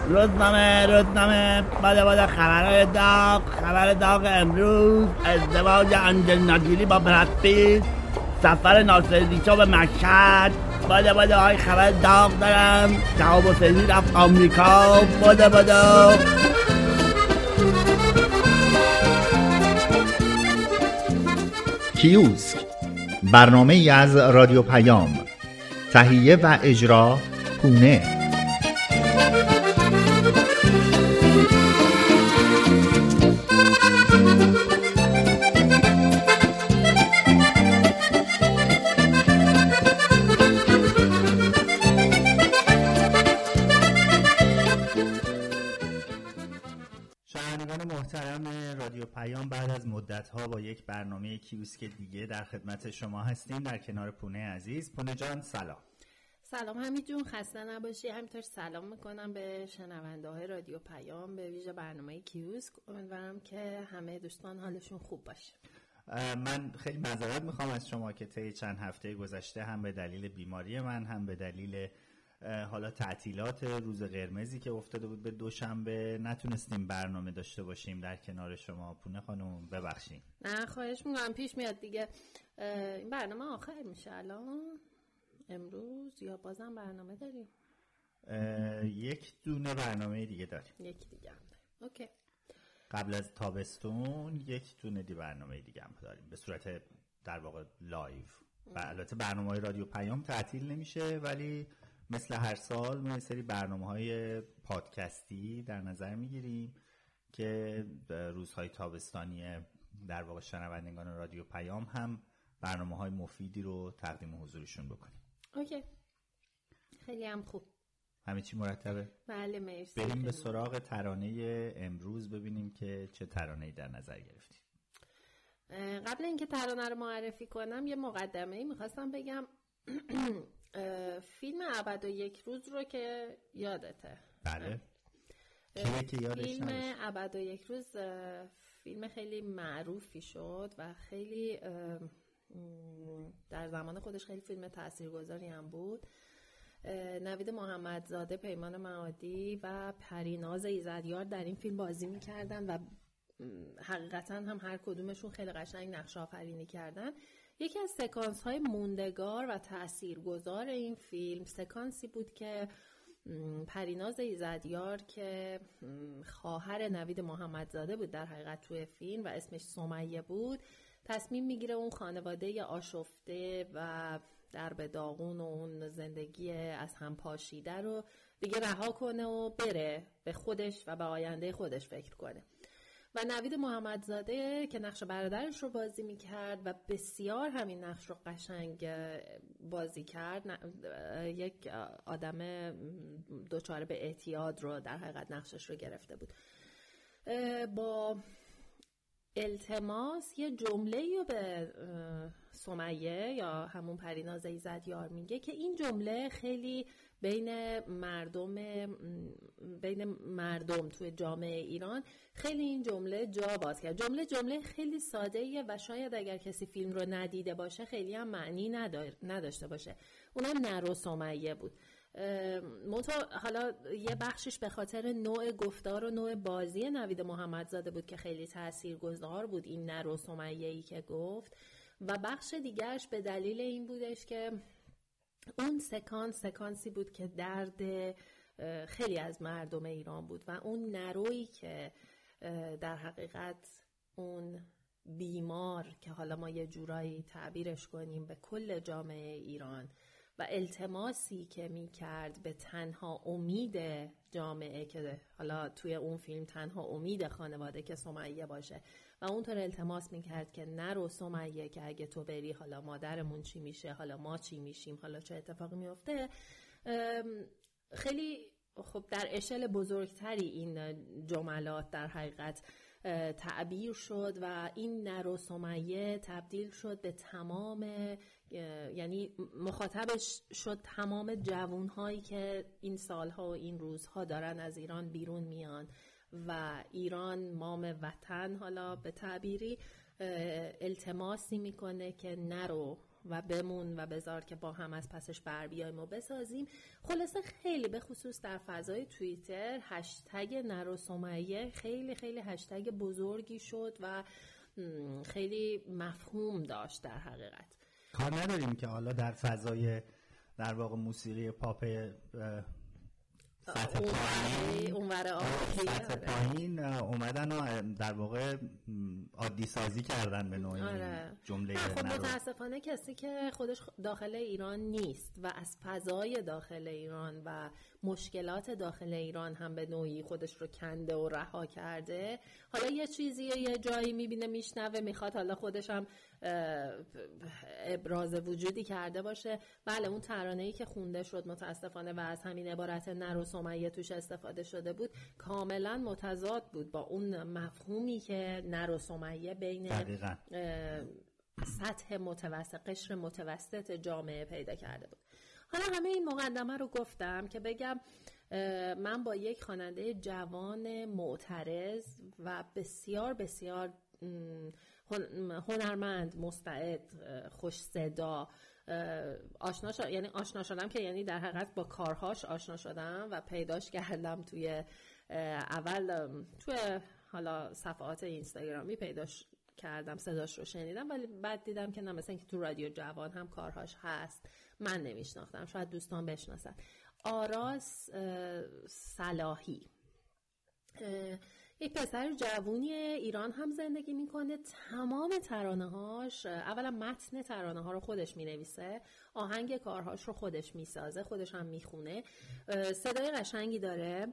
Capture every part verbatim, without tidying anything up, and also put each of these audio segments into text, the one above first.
روزنامه روزنامه باده باده خبرهای داغ. خبر داغ امروز: ازدواج آنجلینا جولی با براد پیت، سفر ناصرالدین به مشهد. باده باده های خبر داغ دارم. شهاب حسینی رفت آمریکا. باده باده. کیوسک، برنامه ای از رادیو پیام. تهیه و اجرا پونه. شنوندگان محترم رادیو پیام، بعد از مدت‌ها با یک برنامه کیوسک دیگه در خدمت شما هستیم در کنار پونه عزیز. پونه جان سلام. سلام حمید جون، خسته نباشی. همینطور سلام میکنم به شنونده های رادیو پیام، به ویژه برنامه کیوسک. امیدوارم که همه دوستان حالشون خوب باشه. من خیلی معذرت میخوام از شما که طی چند هفته گذشته هم به دلیل بیماری من، هم به دلیل حالا تعطیلات روز قرمزی که افتاده بود به دوشنبه، نتونستیم برنامه داشته باشیم در کنار شما. پونه خانم ببخشید. نه خواهش میکنم، پیش میاد دیگه. این برنامه آخر میشه الان امروز یا بازم برنامه داریم؟ یک دونه برنامه دیگه داریم. یک دیگه هم داریم. اوکی. قبل از تابستون یک دونه دی برنامه دیگه هم داریم به صورت در واقع لایو. و البته برنامه‌های رادیو پیام تعطیل نمیشه، ولی مثل هر سال ما یه سری برنامه‌های پادکستی در نظر میگیریم که روزهای تابستانی در واقع شنوندگان رادیو پیام هم برنامه‌های مفیدی رو تقدیم حضورشون بکنیم. اوکی. خیلی هم خوب. همه چی مرتبه؟ بله مرسی. بریم به سراغ ترانه امروز ببینیم که چه ترانه‌ای در نظر گرفتیم. قبل اینکه ترانه رو معرفی کنم یه مقدمه‌ای می‌خواستم بگم. فیلم ابد و یک روز رو که یادته؟ بله. کیه که یادش فیلم نباشه؟ ابد و یک روز فیلم خیلی معروفی شد و خیلی در زمان خودش خیلی فیلم تاثیرگذاری هم بود. نوید محمدزاده، پیمان معادی و پریناز ایزدیار در این فیلم بازی می‌کردن و حقیقتاً هم هر کدومشون خیلی قشنگ نقش آفرینی کردن. یکی از سکانس های موندگار و تاثیرگذار این فیلم سکانسی بود که پریناز ایزدیار که خواهر نوید محمدزاده بود در حقیقت توی فیلم و اسمش سمیه بود، تصمیم میگیره اون خانواده آشفته و در به داغون و اون زندگی از هم پاشیده رو دیگه رها کنه و بره به خودش و به آینده خودش فکر کنه. و نوید محمدزاده که نقش برادرش رو بازی میکرد و بسیار همین نقش رو قشنگ بازی کرد، یک آدم دوچاره به اعتیاد رو در حقیقت نقشش رو گرفته بود. با التماس یه جمله‌ای رو به سمیه یا همون پریناز ایزدیار میگه که این جمله خیلی بین مردم بین مردم توی جامعه ایران خیلی این جمله جا باز کرد. جمله جمله خیلی ساده‌ایه و شاید اگر کسی فیلم رو ندیده باشه خیلی هم معنی نداشته باشه. اونم نرو سمیه بود. منتها حالا یه بخشش به خاطر نوع گفتار و نوع بازی نوید محمدزاده بود که خیلی تاثیرگذار بود این نرو سمیه‌ای که گفت، و بخش دیگرش به دلیل این بودش که اون سکانس سکانسی بود که درد خیلی از مردم ایران بود و اون نرویی که در حقیقت اون بیمار که حالا ما یه جورایی تعبیرش کنیم به کل جامعه ایران و التماسی که می کرد به تنها امید جامعه که حالا توی اون فیلم تنها امید خانواده که سمیه باشه و اونطور التماس می کرد که نرو سمیه که اگه تو بری حالا مادرمون چی میشه، حالا ما چی میشیم، حالا چه اتفاقی میفته. خیلی خب در اشل بزرگتری این جملات در حقیقت تعبیر شد و این نرو سمیه تبدیل شد به تمام، یعنی مخاطبش شد تمام جوانهایی که این سالها و این روزها دارن از ایران بیرون میان و ایران مام وطن حالا به تعبیری التماسی میکنه که نرو و بمون و بذار که با هم از پسش بر بیایم و بسازیم. خلاصه خیلی به خصوص در فضای توییتر هشتگ نر و سمیه خیلی خیلی هشتگ بزرگی شد و خیلی مفهوم داشت. در حقیقت کار نداریم که حالا در فضای در واقع موسیقی پاپ سطح پایین اونور سطح پایین اومدن و در واقع عادی سازی کردن به نوعی آره. جمله خب متاسفانه کسی که خودش داخل ایران نیست و از فضای داخل ایران و مشکلات داخل ایران هم به نوعی خودش رو کنده و رها کرده، حالا یه چیزی یه جایی میبینه میشنوه میخواد حالا خودش هم ابراز وجودی کرده باشه. بله اون ترانه‌ای که خونده شد متاسفانه و از همین عبارت نر و سمیه توش استفاده شده بود کاملا متضاد بود با اون مفهومی که نر و سمیه بین سطح متوسط قشر متوسط جامعه پیدا کرده بود. حالا همه این مقدمه رو گفتم که بگم من با یک خواننده جوان معترض و بسیار بسیار هنرمند، مستعد، خوش صدا آشنا شدم. یعنی آشنا شدم که یعنی در حقیقت با کارهاش آشنا شدم و پیداش کردم توی اول توی حالا صفحات اینستاگرامی پیداش کردم، صداش رو شنیدم، ولی بعد دیدم که نه مثلا اینکه تو رادیو جوان هم کارهاش هست من نمیشناختم، شاید دوستان بشناسن. آراس صلاحی یک پسر جوونی ایران هم زندگی میکنه. تمام ترانه‌هاش اولا متن ترانه‌ها رو خودش مینویسه، آهنگ کارهاش رو خودش میسازه، خودش هم میخونه، صدای قشنگی داره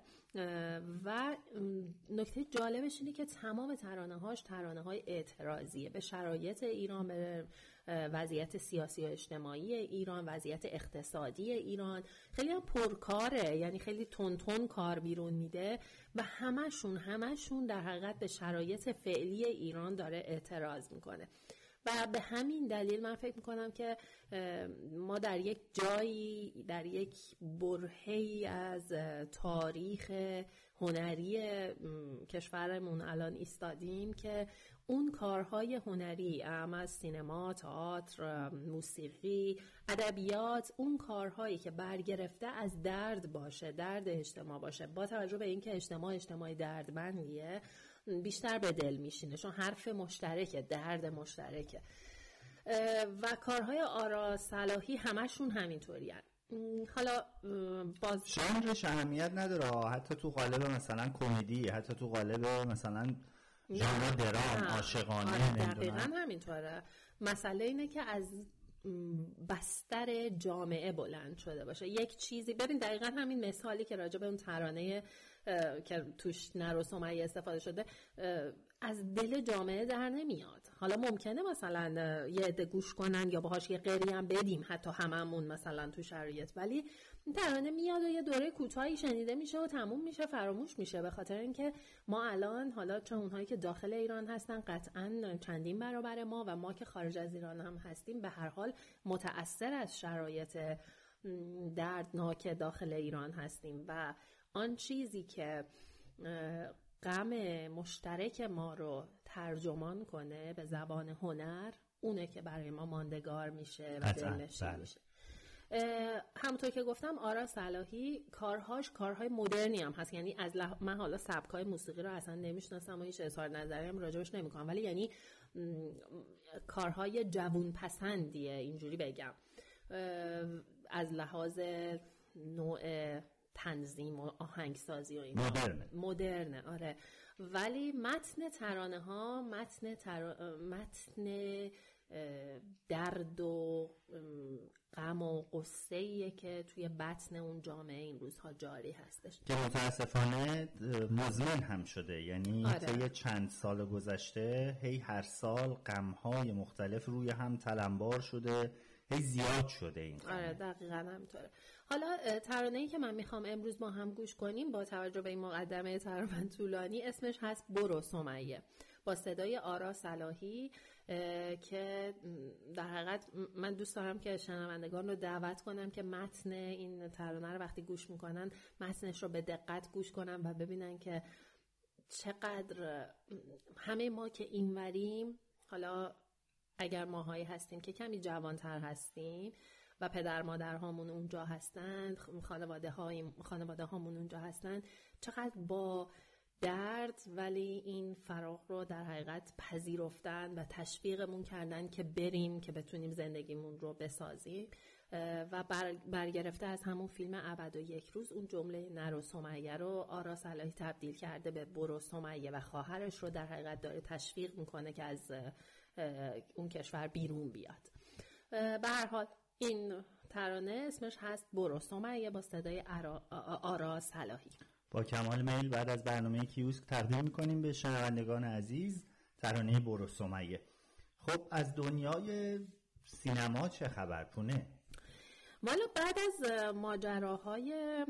و نکته جالبش اینه که تمام ترانه‌هاش ترانه‌های اعتراضیه به شرایط ایران، به وضعیت سیاسی و اجتماعی ایران، وضعیت اقتصادی ایران. خیلی هم پرکاره، یعنی خیلی تون تون کار بیرون میده و همشون همشون در حقیقت به شرایط فعلی ایران داره اعتراض میکنه و به همین دلیل من فکر میکنم که ما در یک جایی، در یک برهه‌ای از تاریخ هنری کشورمون الان ایستادیم که اون کارهای هنری، اما از سینما، تئاتر، موسیقی، ادبیات، اون کارهایی که برگرفته از درد باشه، درد اجتماع باشه، با توجه به اینکه اجتماع اجتماعی دردمندیه بیشتر به دل میشینه، چون حرف مشترکه، درد مشترکه. و کارهای آرا صلاحی همشون همینطورین. حالا باز ژانرش اهمیت نداره، حتی تو قالب مثلا کمدی، حتی تو قالب مثلا ژانر درام، عاشقانه، دقیقاً همینطوره. مسئله اینه که از بستر جامعه بلند شده باشه یک چیزی. ببین دقیقاً همین مثالی که راجع به اون ترانه که توش نر و سمیه استفاده شده از دل جامعه در نمیاد. حالا ممکنه مثلا یه عده گوش کنن یا باهاش یه قری هم بدیم حتی هممون مثلا تو شرایط، ولی ترانه میاد و یه دوره کوتاهی شنیده میشه و تموم میشه، فراموش میشه، به خاطر اینکه ما الان حالا چون اونهایی که داخل ایران هستن قطعاً چندین برابر ما و ما که خارج از ایران هم هستیم به هر حال متأثر از شرایط دردناک داخل ایران هستیم و آن چیزی که غم مشترک ما رو ترجمان کنه به زبان هنر اونه که برای ما ماندگار میشه و دلنشین میشه. همونطور که گفتم آرا صلاحی کارهاش کارهای مدرنی هم هست، یعنی از لح... من حالا سبکای موسیقی رو اصلا نمیشناسم و هیچ اظهار نظری هم راجبش نمیکنم، ولی یعنی کارهای جوون پسندیه اینجوری بگم، از لحاظ نوع تنظیم و آهنگسازی و این مدرنه مدرنه آره. ولی متن ترانه ها متن تر... متن درد و غم و قصه‌ایه که توی بطن اون جامعه این روزها جاری هستش که متاسفانه مزمن هم شده. یعنی آره. طی چند سال گذشته هی هر سال غم‌های مختلف روی هم تلمبار شده، هی زیاد شده این غم. آره دقیقاً همینطوره. حالا ترانه‌ای که من میخوام امروز با هم گوش کنیم با توجه به این مقدمه تقریباً طولانی اسمش هست برو سمیه، با صدای آرا صلاحی که در حقیقت من دوست دارم که شنوندگان رو دعوت کنم که متن این ترانه رو وقتی گوش میکنن متنش رو به دقت گوش کنن و ببینن که چقدر همه ما که اینوریم، حالا اگر ماهایی هستیم که کمی جوانتر هستیم و پدر مادر هامون اونجا هستند، خانواده های خانواده هامون اونجا هستند، چقدر با درد ولی این فراغ رو در حقیقت پذیرفتن و تشویقمون کردن که بریم که بتونیم زندگیمون رو بسازیم. و بر برگرفته از همون فیلم ابد و یک روز اون جمله نرو سمیه رو آرا صلاحی تبدیل کرده به برو سمیه و خواهرش رو در حقیقت داره تشویق میکنه که از اون کشور بیرون بیاد. به هر حال این ترانه اسمش هست برو سمیه با صدای آرا صلاحی. با کمال میل بعد از برنامه کیوسک تقدیم میکنیم به شنوندگان عزیز ترانه برو سمیه. خب از دنیای سینما چه خبر پونه؟ والا بعد از ماجراهای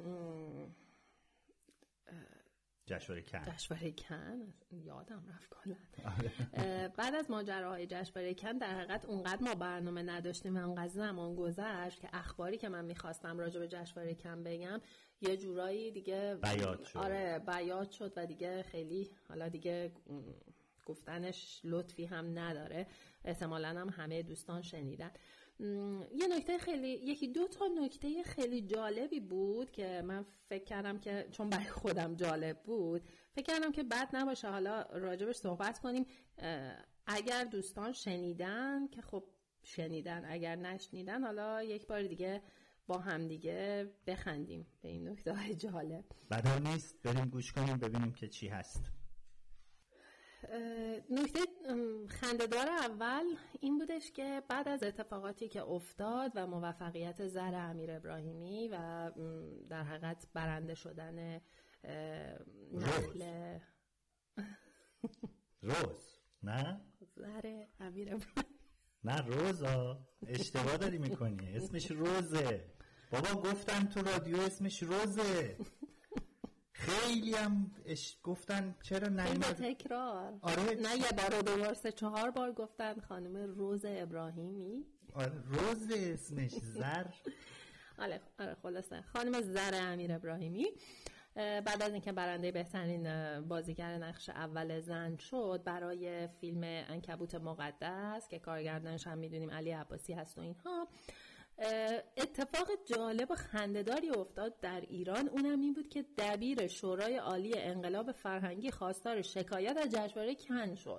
جشنواره کن جشنواره کن یادم رفت کلا بعد از ماجراهای جشنواره کن در حقیقت اونقدر ما برنامه نداشتیم و اونقدر زمان گذشت که اخباری که من میخواستم راجع به جشنواره کن بگم یه جورایی دیگه بیاد شد. آره بیاد شد و دیگه خیلی حالا دیگه گفتنش لطفی هم نداره. احتمالاً هم همه دوستان شنیدن. یه نکته خیلی یکی دو تا نکته خیلی جالبی بود که من فکر کردم که چون برای خودم جالب بود فکر کردم که بد نباشه حالا راجبش صحبت کنیم. اگر دوستان شنیدن که خب شنیدن، اگر نشنیدن حالا یک بار دیگه با هم دیگه بخندیم به این نکته های جالب. بد نیست بریم گوش کنیم ببینیم که چی هست. نکته خنده‌دار اول این بودش که بعد از اتفاقاتی که افتاد و موفقیت زر امیر ابراهیمی و در حقیقت برنده شدن نخل روز نه زر امیر ابراهیمی نه روزا اشتباه داری میکنی، اسمش روزه بابا، گفتن تو رادیو اسمش روزه. خیلی هم اش... گفتن چرا نیومد تکرار. آره نه یه بار و دو بار سه چهار بار گفتن خانم روز ابراهیمی. آره روز اسمش زر. آره آره خلاصه خانم زر امیر ابراهیمی بعد از اینکه برنده بهترین بازیگر نقش اول زن شد برای فیلم عنکبوت مقدس که کارگردانش هم میدونیم علی عباسی هست و اینها، اتفاق جالب و خنده‌داری افتاد در ایران. اونم این بود که دبیر شورای عالی انقلاب فرهنگی خواستار شکایت از جشنواره کن شد.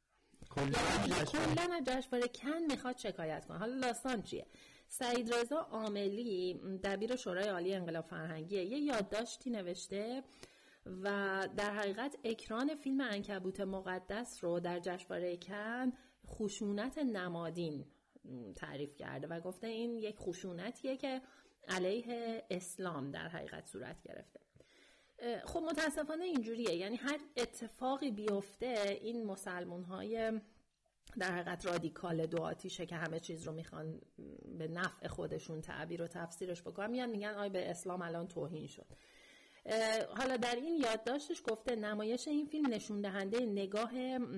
کلاً از جشنواره کن میخواد شکایت کنه. حالا داستان چیه؟ سعید رضا عاملی دبیر شورای عالی انقلاب فرهنگی یه یادداشتی نوشته و در حقیقت اکران فیلم عنکبوت مقدس رو در جشنواره کن خشونت نمادین تعریف کرده و گفته این یک خشونتیه که علیه اسلام در حقیقت صورت گرفته. خب متاسفانه اینجوریه، یعنی هر اتفاقی بیفته این مسلمان های در حقیقت رادیکال دو آتیشه که همه چیز رو میخوان به نفع خودشون تعبیر و تفسیرش بکنن، میان میگن آی به اسلام الان توهین شد. حالا در این یادداشتش گفته نمایش این فیلم نشون دهنده نگاه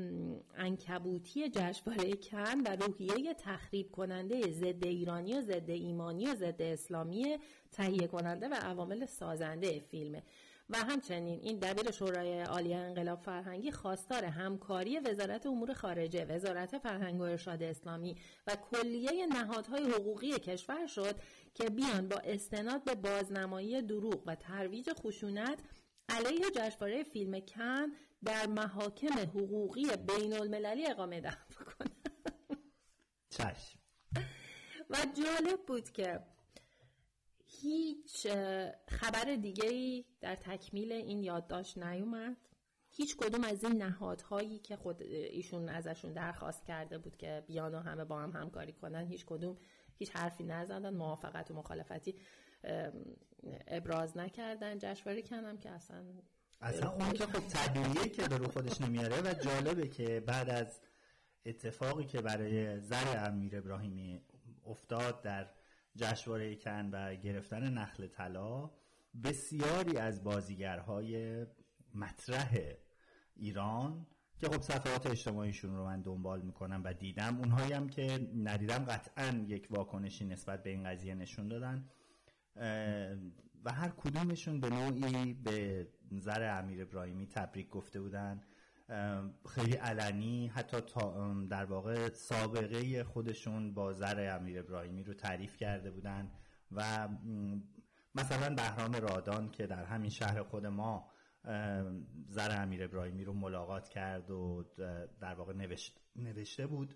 عنکبوتی جشنواره کن و روحیه تخریب کننده ضد ایرانی و ضد ایمانی و ضد اسلامی تهیه کننده و عوامل سازنده فیلمه. و همچنین این دبیر شورای عالی انقلاب فرهنگی خواستار همکاری وزارت امور خارجه، وزارت فرهنگ و ارشاد اسلامی و کلیه نهادهای حقوقی کشور شد که بیان با استناد به بازنمایی دروغ و ترویج خشونت علیه جشنواره فیلم کن در محاکم حقوقی بین المللی اقامه دهم کنند. چشم. و جالب بود که هیچ خبر دیگه‌ای در تکمیل این یادداشت نیومد. هیچ کدوم از این نهادهایی که خود ایشون ازشون درخواست کرده بود که بیان و همه با هم همکاری کنن، هیچ کدوم هیچ حرفی نزدن، موافقت و مخالفتی ابراز نکردن. جشنواره کنم که اصلا اصلا اون که خب طبیعیه که به رو خودش نمیاره و جالبه که بعد از اتفاقی که برای زر امیر ابراهیمی افتاد در جشنواره کن و گرفتن نخل طلا، بسیاری از بازیگرهای مطرح ایران که خب صفحات اجتماعیشون رو من دنبال میکنم و دیدم، اونهایی هم که ندیدم قطعا یک واکنشی نسبت به این قضیه نشون دادن و هر کدومشون به نوعی به زر امیر ابراهیمی تبریک گفته بودن خیلی علنی حتی تا در واقع سابقه خودشون با زر امیر ابراهیمی رو تعریف کرده بودن و مثلا بهرام رادان که در همین شهر خود ما زر امیر ابراهیمی رو ملاقات کرد و در واقع نوشت نوشته بود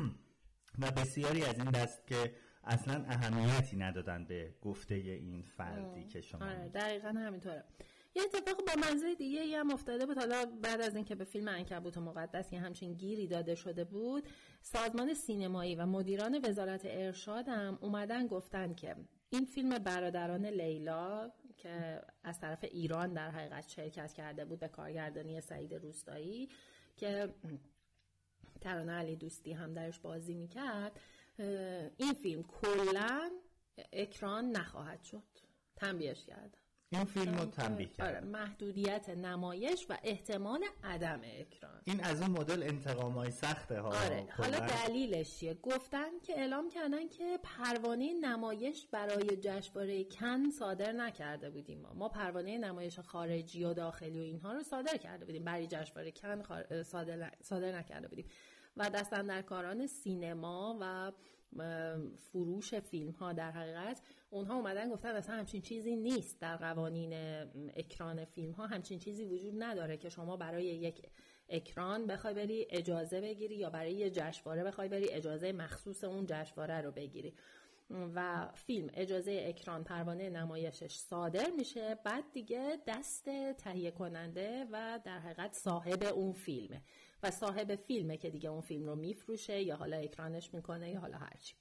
و بسیاری از این دست که اصلا اهمیتی ندادن به گفته این فردی که شما آره دقیقاً همینطوره. یه اتفاق با منظر دیگه ای هم افتاده بود. حالا بعد از اینکه به فیلم عنکبوت مقدس که همچین گیری داده شده بود، سازمان سینمایی و مدیران وزارت ارشاد هم اومدن گفتن که این فیلم برادران لیلا که از طرف ایران در حقیقت شرکت کرده بود به کارگردانی سعید روستایی که ترانه علی دوستی هم درش بازی میکرد، این فیلم کلاً اکران نخواهد شد. تنبیهش کردن. این فیلم رو تنبیه کرد. آره، محدودیت نمایش و احتمال عدم اکران. این از اون مدل انتقامای سخته ها. آره. حالا دلیلش چیه؟ گفتن که اعلام کردن که پروانه نمایش برای جشنواره کن صادر نکرده بودیم. ما ما پروانه نمایش خارجی و داخلی و اینها رو صادر کرده بودیم، برای جشنواره کن خار... صادر... صادر نکرده بودیم. و دستاندرکاران سینما و فروش فیلم ها در حقیقت اونها اومدن گفتن اصلا همچین چیزی نیست، در قوانین اکران فیلم ها همچین چیزی وجود نداره که شما برای یک اکران بخوای بری اجازه بگیری یا برای یه جشنواره بخوای بری اجازه مخصوص اون جشنواره رو بگیری. و فیلم اجازه اکران پروانه نمایشش صادر میشه، بعد دیگه دست تهیه کننده و در حقیقت صاحب اون فیلمه و صاحب فیلمه که دیگه اون فیلم رو میفروشه یا حالا اکرانش میکنه یا حالا هرچی.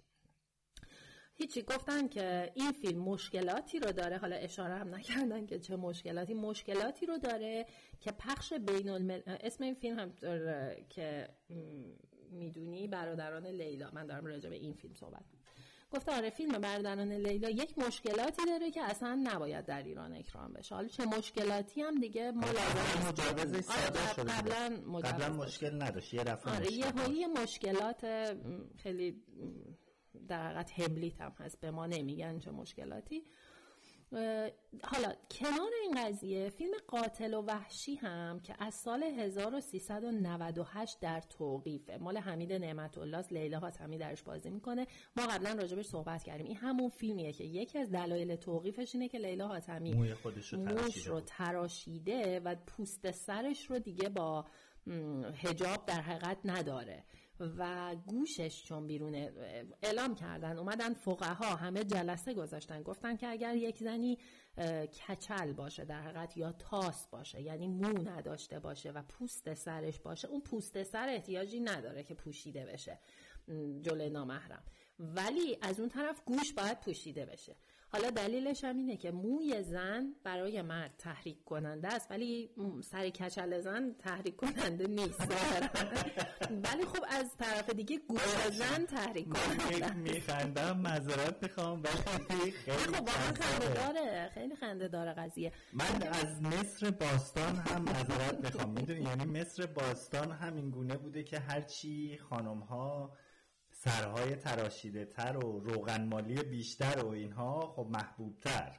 هیچی. گفتن که این فیلم مشکلاتی رو داره، حالا اشاره هم نکردن که چه مشکلاتی مشکلاتی رو داره که پخش بین الملل، اسم این فیلم هم که میدونی برادران لیلا، من دارم راجع به این فیلم صحبت میکنم. گفته آره فیلم برادران لیلا یک مشکلاتی داره که اصلا نباید در ایران اکران بشه. حالا چه مشکلاتی هم دیگه ما لازم مجوزش صادر شده. قبلا قبلا مشکل نداشت، یه دفعه آره مشکل یه مشکلات خیلی در حقیقت هملیت هم هست، به ما نمیگن چه مشکلاتی. حالا کنار این قضیه فیلم قاتل و وحشی هم که از سال هزار و سیصد و نود و هشت در توقیفه، مال حمید نعمت الله، لیلا حاتمی درش بازی میکنه. ما قبلا راجبش صحبت کردیم. این همون فیلمیه که یکی از دلایل توقیفش اینه که لیلا حاتمی موی خودش رو تراشیده, رو تراشیده و پوست سرش رو دیگه با حجاب در حقیقت نداره و گوشش چون بیرونه. اعلام کردن، اومدن فقها همه جلسه گذاشتن، گفتن که اگر یک زنی کچل باشه در حقیقت یا تاس باشه، یعنی مو نداشته باشه و پوست سرش باشه، اون پوست سر احتیاجی نداره که پوشیده بشه جلوی نامحرم، ولی از اون طرف گوش باید پوشیده بشه. حالا دلیلش هم اینه که موی زن برای مرد تحریک کننده است ولی سر کچل زن تحریک کننده نیست ولی خب از طرف دیگه گوش زن تحریک کننده. میخندم، معذرت میخوام ولی خیلی خب واقعا خنده داره، خیلی خنده داره قضیه. من از مصر باستان هم معذرت میخوام، میدونی یعنی مصر باستان همین گونه بوده که هرچی خانم ها سرهای تراشیده تر و روغنمالی بیشتر و اینها خب محبوب تر،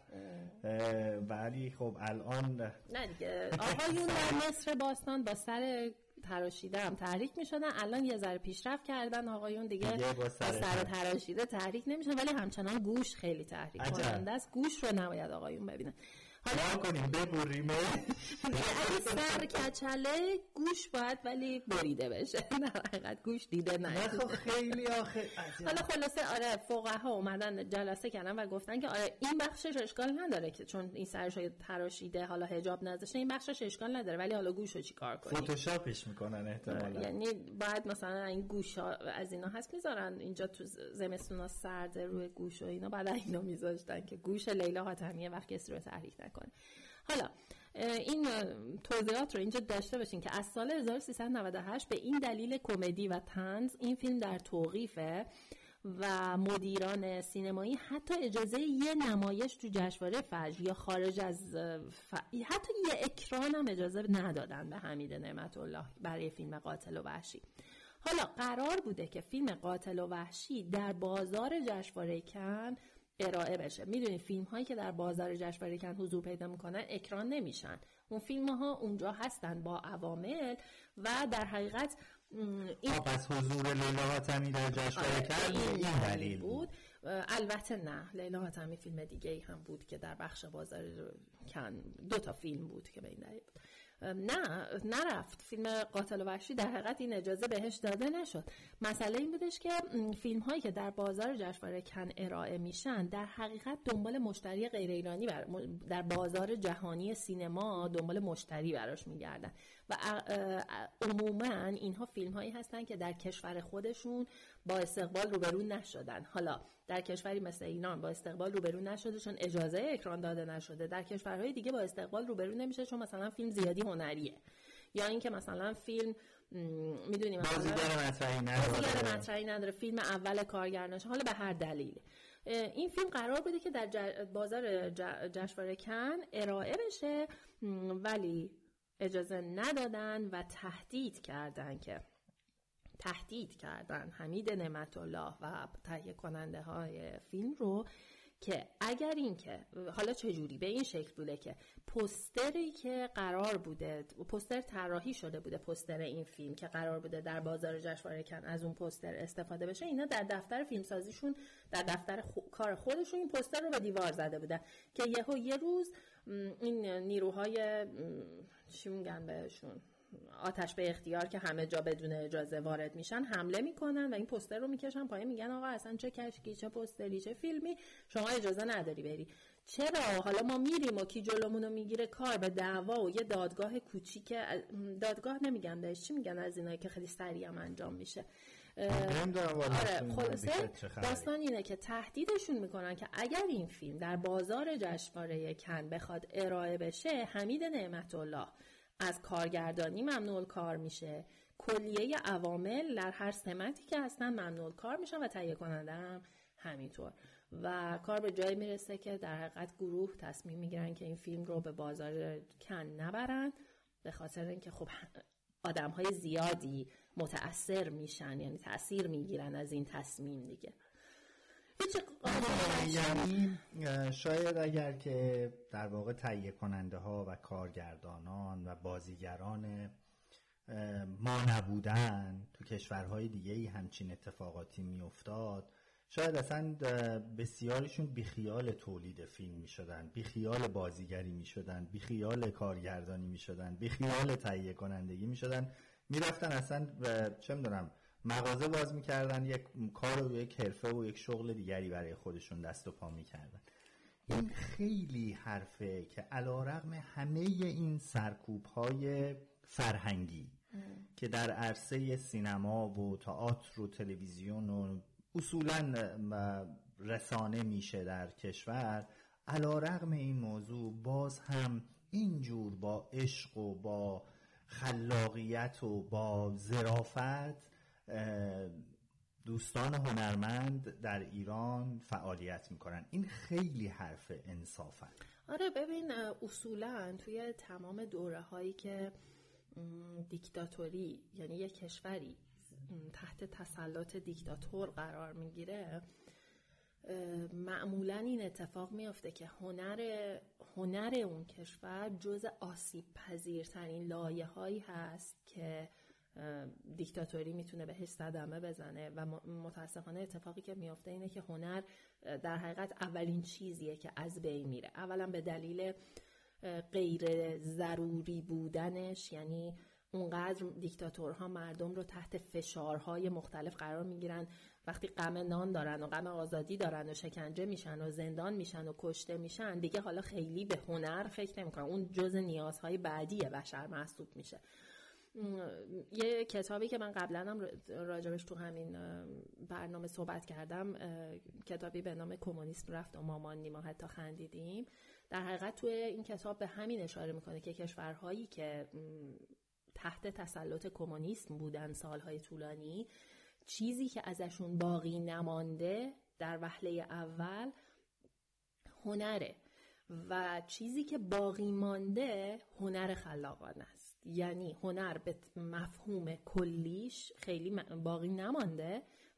ولی خب الان نه دیگه آقایون در مصر باستان با سر تراشیده هم تحریک می شدن، الان یه ذره پیشرفت کردن آقایون دیگه, دیگه با سر, با سر تراشیده تحریک نمی شدن، ولی همچنان گوش خیلی تحریک کننده است. گوش رو نباید آقایون ببینن. حالا کنیم ببریمه اگه سر کچله گوش باید ولی بریده بشه، نه حقیقت گوش دیده نه. خب خیلی آخه حالا خلاصه آره فقها اومدن جلسه کردن و گفتن که آره این بخشش اشکال نداره که چون این سرش تراشیده حالا حجاب نذاشته، این بخشش اشکال نداره، ولی حالا گوشو چیکار کنی؟ فتوشاپش میکنن احتمالاً. یعنی بعد مثلا این گوشا از اینا هست میذارن اینجا تو زمستونا سرد روی گوش و اینا، بعد اینا میذاشتن که گوش لیلا حاتمی وقت کسی رو تحریک نکنه. حالا این توضیحات رو اینجا داشته باشین که از سال هزار و سیصد و نود و هشت به این دلیل کمدی و طنز این فیلم در توقیفه و مدیران سینمایی حتی اجازه یه نمایش تو جشنواره فجر یا خارج از ف... حتی یه اکران هم اجازه ندادن به حمید نعمت الله برای فیلم قاتل و وحشی. حالا قرار بوده که فیلم قاتل و وحشی در بازار جشنواره کن ارائه بشه. میدونید فیلم هایی که در بازار جشنواره کن حضور پیدا میکنن اکران نمیشن، اون فیلم ها اونجا هستن با عوامل و در حقیقت این پس حضور لیلا حاتمی در جشنواره کن این دلیل بود. البته نه، لیلا حاتمی فیلم دیگه ای هم بود که در بخش بازار کن، دو تا فیلم بود که به این دلیل بود. نه نرفت فیلم قاتل و وحشی، در حقیقت این اجازه بهش داده نشد. مسئله این بودش که فیلم هایی که در بازار جشنواره کن ارائه میشن در حقیقت دنبال مشتری غیر ایرانی بر... در بازار جهانی سینما دنبال مشتری براش میگردن و عموما اینها فیلم هایی هستن که در کشور خودشون با استقبال روبرو نشدن. حالا در کشوری مثل ایران با استقبال روبرو نشده چون اجازه اکران داده نشده، در کشورهای دیگه با استقبال روبرو نمیشه چون مثلا فیلم زیادی هنریه، یا اینکه مثلا فیلم میدونی مثلا بازیگر مطرحی نداره بازیگر مطرحی نداره فیلم اول کارگردانش، حالا به هر دلیل این فیلم قرار بوده که در بازار جشنواره کن ارائه بشه ولی اجازه ندادن و تهدید کردن که تهدید کردن حمید نعمت الله و تهیه کننده های فیلم رو که اگر این که حالا چجوری به این شکل بوده که پوستری که قرار بوده، پوستر طراحی شده بوده، پوستر این فیلم که قرار بوده در بازار جشنواره کن از اون پوستر استفاده بشه، اینا در دفتر فیلمسازیشون در دفتر خو... کار خودشون این پوستر رو به دیوار زده بودن که یهو یه روز این نیروهای چی میگن بهشون، آتش به اختیار که همه جا بدون اجازه وارد میشن حمله میکنن و این پوستر رو میکشن پایین، میگن آقا اصلا چه کشکی چه پوستری چه فیلمی شما اجازه نداری بری. چرا؟ حالا ما میریم و کی جلومونو میگیره، کار به دعوا و یه دادگاه کوچیک، دادگاه نمیگن بهش چی میگن، از اینایی که خیلی سریع هم انجام میشه. آره خلاصه داستان اینه که تهدیدشون میکنن که اگر این فیلم در بازار جشنواره کن بخواد ارائه بشه، حمید نعمت الله از کارگردانی ممنوع کار میشه، کلیه عوامل در هر سمتی که هستن ممنوع کار میشن و تهیه کننده هم همینطور و کار به جایی میرسه که در حقیقت گروه تصمیم میگیرن که این فیلم رو به بازار کن نبرن به خاطر اینکه خب آدم‌های زیادی متأثر میشن، یعنی تأثیر میگیرن از این تصمیم دیگه. یعنی شاید اگر که در واقع تهیه کننده ها و کارگردانان و بازیگران ما نبودن تو کشورهای دیگه ای همچین اتفاقاتی می افتاد، شاید اصلا بسیاریشون بیخیال تولید فیلم می شدن، بیخیال بازیگری می شدن، بیخیال کارگردانی می شدن، بیخیال تهیه کنندگی می شدن، می رفتن اصلا چه میدونم مغازه باز میکردن، یک کار و یک حرفه و یک شغل دیگری برای خودشون دست و پا میکردن. این خیلی حرفه که علیرغم همه این سرکوب‌های فرهنگی که در عرصه سینما و تئاتر و تلویزیون و اصولاً رسانه میشه در کشور، علیرغم این موضوع باز هم اینجور با عشق و با خلاقیت و با ظرافت دوستان هنرمند در ایران فعالیت میکنن. این خیلی حرف انصافه. آره ببین اصولا توی تمام دوره هایی که دیکتاتوری، یعنی یک کشوری تحت تسلط دیکتاتور قرار میگیره، معمولا این اتفاق میفته که هنر هنر اون کشور جز آسیب پذیرترین لایه هایی هست که دیکتاتوری میتونه بهش صدمه بزنه و متاسفانه اتفاقی که میفته اینه که هنر در حقیقت اولین چیزیه که از بین میره، اولا به دلیل غیر ضروری بودنش، یعنی اونقدر دیکتاتورها مردم رو تحت فشارهای مختلف قرار میگیرن، وقتی غم نان دارن و غم آزادی دارن و شکنجه میشن و زندان میشن و کشته میشن، دیگه حالا خیلی به هنر فکر نمیکنن، اون جز نیازهای بعدی بشر محسوب میشه. یه کتابی که من قبلا هم راجبش تو همین برنامه صحبت کردم، کتابی به نام کمونیسم رفت و مامان ما حتی خندیدیم، در حقیقت توی این کتاب به همین اشاره میکنه که کشورهایی که تحت تسلط کمونیسم بودن سالهای طولانی، چیزی که ازشون باقی نمانده در وهله اول هنره و چیزی که باقی مانده هنر خلاقانه است. یعنی هنر به مفهوم کلیش خیلی باقی نمانده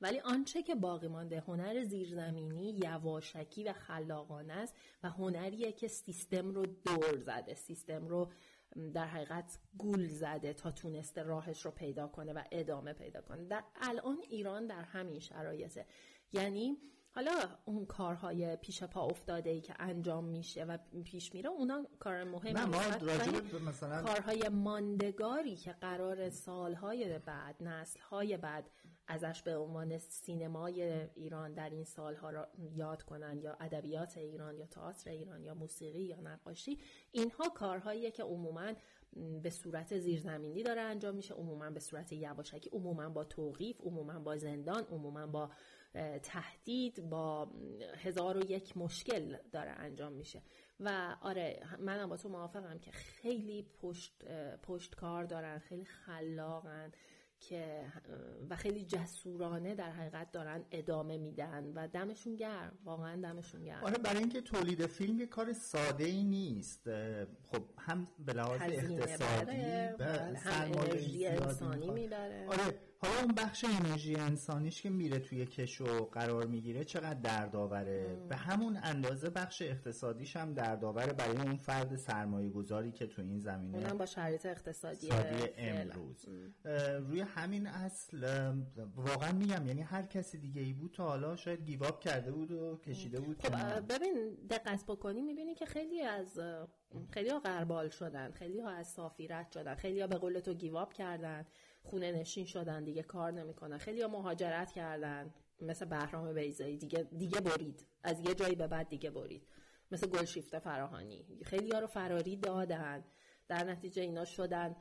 ولی آنچه که باقی مانده هنر زیرزمینی یواشکی و خلاقانه است و هنریه که سیستم رو دور زده، سیستم رو در حقیقت گول زده تا تونسته راهش رو پیدا کنه و ادامه پیدا کنه. در الان ایران در همین شرایطه. یعنی حالا اون کارهای پیش پا افتاده ای که انجام میشه و پیش میره اونا کار مهمی نه، ما نیست. راجب مثلا کارهای ماندگاری که قرار سالهای بعد، نسلهای بعد ازش به عنوان سینمای ایران در این سالها را یاد کنن، یا ادبیات ایران یا تئاتر ایران یا موسیقی یا نقاشی، اینها کارهاییه که عموماً به صورت زیرزمینی داره انجام میشه، عموماً به صورت یواشکی، عموماً با توقیف، عموماً با زندان، عموماً با تهدید، با هزار و یک مشکل داره انجام میشه. و آره منم با تو موافقم که خیلی پشت پشت کار دارن، خیلی خلاقن که و خیلی جسورانه در حقیقت دارن ادامه میدن و دمشون گرم، واقعا دمشون گرم. آره، برای اینکه تولید فیلم یه کار ساده ای نیست. خب هم به لحاظ اقتصادی هم انرژی انسانی میبره. آره، حالا اون بخش انرژی انسانیش که میره توی کشو قرار میگیره چقدر دردآوره، به همون اندازه بخش اقتصادیش هم دردآوره برای اون فرد سرمایه گذاری که تو این زمینه، اونم با شرایط اقتصادی امروز. روی همین اصل واقعا میگم، یعنی هر کسی دیگه ای بود تا حالا شاید گیواب کرده بود و کشیده بود. خب ببین دقت بکنی میبینی که خیلی از خیلی ها غربال شدن، خیلی ها از صافی رد شدن، خیلی ها به قول تو گیواب کردن، خونه نشین شدن، دیگه کار نمیکنن، خیلی ها مهاجرت کردن، مثل بهرام بیضایی دیگه دیگه برید، از یه جایی به بعد دیگه برید، مثل گلشیفته فراهانی، خیلی ها رو فراری دادن، در نتیجه اینا شدن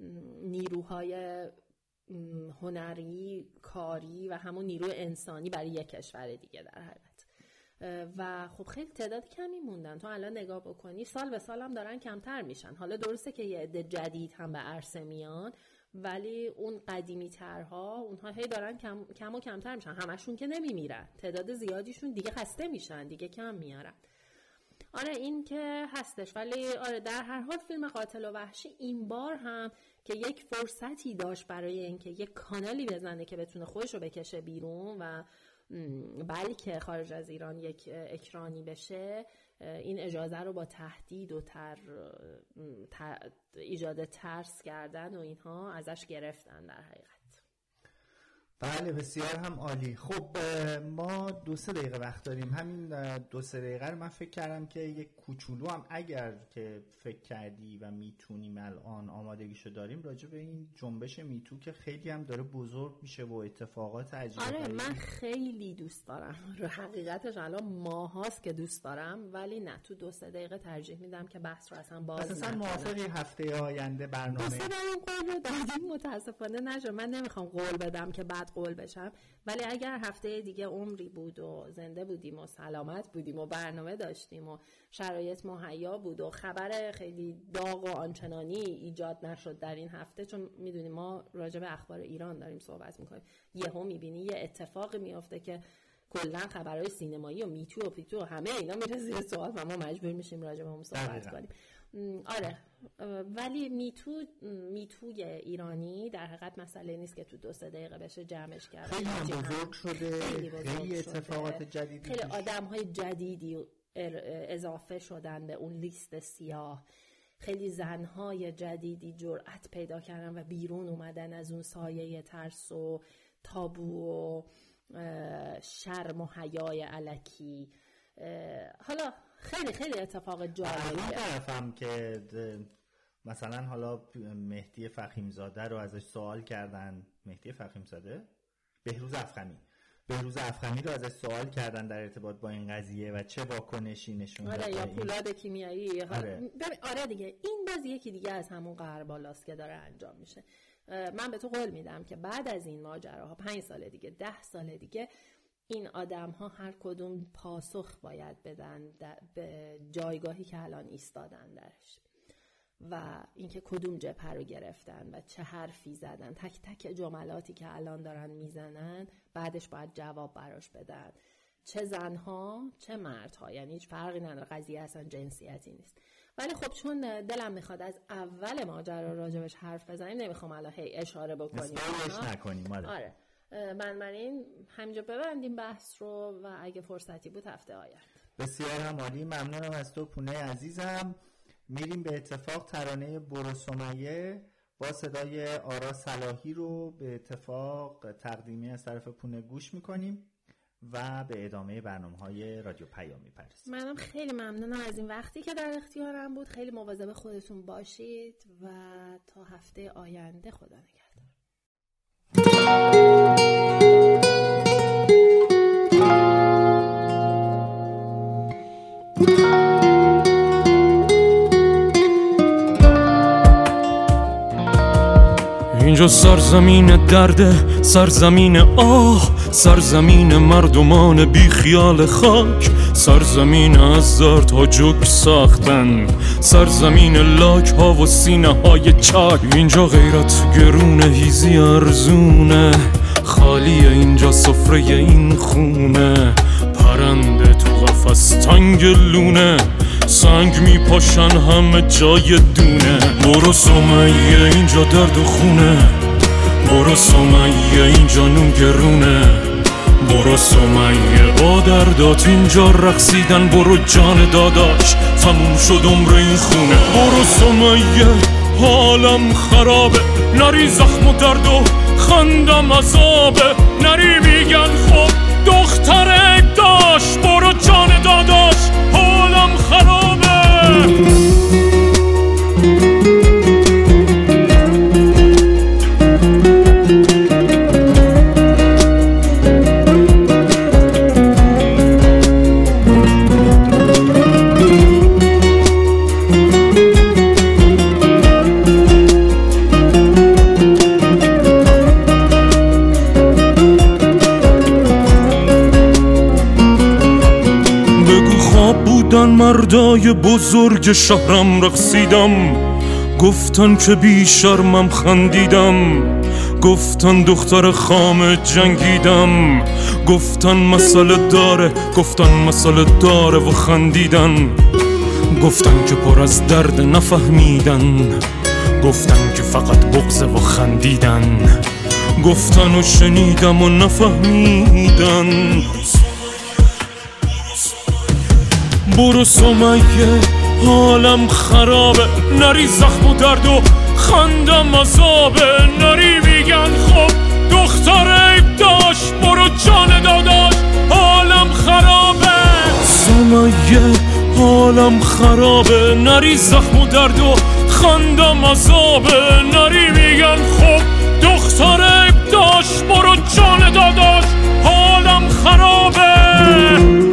نیروهای هنری، کاری و همون نیروی انسانی برای یک کشور دیگه در حقیقت. و خب خیلی تعداد کمی موندن. تو الان نگاه بکنی سال به سال هم دارن کمتر میشن. حالا درسته که یه عده جدید هم به عرصه میان، ولی اون قدیمی ترها اونها هی دارن کم, کم و کمتر میشن. همشون که نمیمیرن، تعداد زیادیشون دیگه خسته میشن، دیگه کم میارن. آره این که هستش، ولی آره در هر حال فیلم قاتل و وحشی این بار هم که یک فرصتی داشت برای اینکه یک کانالی بزنه که بتونه خودش رو بکشه بیرون و بلکه خارج از ایران یک اکرانی بشه، این اجازه رو با تهدید و تر، تر ایجاد ترس کردن و اینها ازش گرفتن در حقیقت. بله بسیار هم عالی. خب ما دو سه دقیقه وقت داریم. همین دو سه دقیقه رو من فکر کردم که یک کوچولو هم اگر که فکر کردی و میتونیم الان آمادگیشو داریم راجع به این جنبش میتو که خیلی هم داره بزرگ میشه و اتفاقات عجیبی. آره من خیلی دوست دارم، رو حقیقتش الان ماهاست که دوست دارم، ولی نه تو دو سه دقیقه ترجیح میدم که بحث رو اصلا باز اصلا موافقی هفته آینده برنامه اصلا این قول رو دادیم متاسفانه نشه. من نمیخوام قول بدم که بعد قول بشم، ولی اگر هفته دیگه عمری بود و زنده بودیم و سلامت بودیم و برنامه داشتیم و شرایط مهیا بود و خبر خیلی داغ و آنچنانی ایجاد نشد در این هفته، چون میدونیم ما راجع به اخبار ایران داریم صحبت میکنیم، یهو میبینی یه اتفاقی میفته که کلا خبرهای سینمایی و میتو و پیتو و همه اینا میره زیر سوال و ما مجبور میشیم راجع به اون صحبت کنیم. آره ولی میتو میتوی ایرانی در حقیقت مسئله نیست که تو دو سه دقیقه بشه جمعش کرد. خیلی بزرگ شده، خیلی, خیلی اتفاقات جدیدی، خیلی آدم‌های جدیدی اضافه شدن به اون لیست سیاه، خیلی زنهای جدیدی جرأت پیدا کردن و بیرون اومدن از اون سایه ترس و تابو و شرم و حیای الکی. حالا خیلی خیلی اتفاق جالبیه. طرفم که مثلا حالا مهدی فخیمزاده رو ازش سوال کردن، مهدی فخیمزاده بهروز افخمی بهروز افخمی رو ازش سوال کردن در ارتباط با این قضیه و چه واکنشی نشون داد. آره یا پولاد کیمیایی. آره. آره دیگه این باز یکی دیگه از همون قربالاست که داره انجام میشه. من به تو قول میدم که بعد از این ماجراها پنج سال دیگه، ده سال دیگه، این آدم ها هر کدوم پاسخ باید بدن به جایگاهی که الان ایستادن درش و اینکه کدوم جبهه رو گرفتن و چه حرفی زدن، تک تک جملاتی که الان دارن میزنن بعدش باید جواب براش بدن، چه زنها چه مردها، یعنی هیچ فرقی نداره، قضیه اصلا جنسیتی نیست. ولی خب چون دلم میخواد از اول ماجرا راجبش حرف بزنیم، نمیخوام الان هی اشاره بکنیم اسپویلش نکنیم. آره بنابراین همینجا ببندیم بحث رو و اگه فرصتی بود هفته آینده. بسیار هم عالی، ممنونم از تو پونه عزیزم. میریم به اتفاق ترانه برو سمیه با صدای آرا صلاحی رو به اتفاق تقدیمی از طرف پونه گوش میکنیم و به ادامه برنامه‌های رادیو پیام میپرسیم. منم خیلی ممنونم از این وقتی که در اختیارم بود. خیلی مواظب خودتون باشید و تا هفته آینده خدا نگهدار. اینجا سرزمین درده، سرزمین آه، سرزمین مردمان بی خیال خاک، سرزمین از زردها جوک ساختن، سرزمین لاک ها و سینه های چاک. اینجا غیرت گرونه، هیزی ارزونه، خالیه اینجا سفره این خونه، پرنده تو قفس تنگ لونه، سنگ میپاشن همه جای دونه. برو سمیه اینجا درد و خونه، برو سمیه اینجا نون گرونه، برو سمیه با دردات اینجا رقصیدن. برو جان داداش تموم شد عمر این خونه. برو سمیه حالم خرابه، نری زخم و درد و خندم عذابه، نری میگن خب دختره داشت. برو جان داداش حالم خرابه. مردای بزرگ شهرم رقصیدم، گفتن که بی شرمم خندیدم، گفتن دختر خام جنگیدم، گفتن مسئله داره، گفتن مسئله داره و خندیدن، گفتن که پر از درد نفهمیدن، گفتن که فقط بغضه و خندیدن، گفتن و شنیدم و نفهمیدن. برو سمیه حالم خرابه، نری زخم و درد و خندم عذابه، نری میگن خب دختر عیب داشت. برو جان داداش حالم خرابه. سمیه حالم خرابه، نری زخم و درد و خندم عذابه، نری میگن خب دختر عیب داشت. برو جان داداش حالم خرابه.